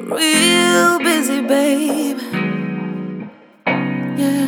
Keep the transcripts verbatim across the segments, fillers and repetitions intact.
real busy, babe. Yeah.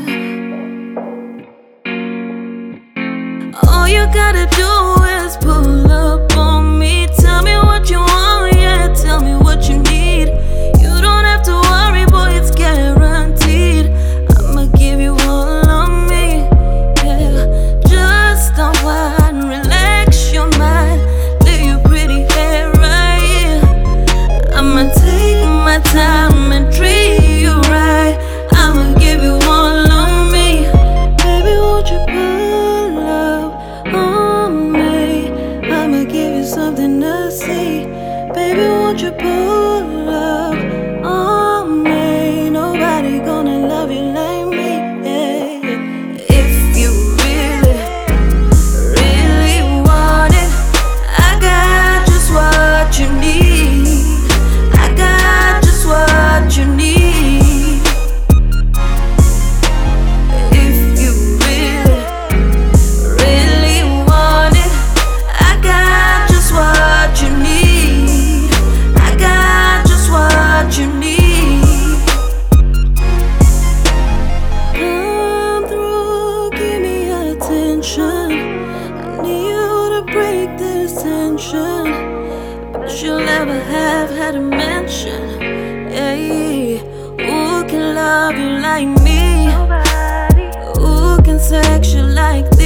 All you gotta do is pull up on me. Tell me what you want, yeah. Tell me what you need. You don't have to worry, boy, it's guaranteed. I'ma give you all of me, yeah. Just unwind, relax your mind. Lay your pretty hair right here. I'ma take my time and treat you right. I'ma give you all of me. Baby, won't you pull up on me? I'ma give you something to see. Baby, won't you pull up on me? Nobody gonna love you like me, yeah. If you really, really want it, I got just what you need. I got just what you need. If you really, really want it, I got just what you need. I got just what you need. Come through, give me attention. I need you to break this tension. But you'll never have had a mention. Hey, who can love you like me? Who can sex you like that?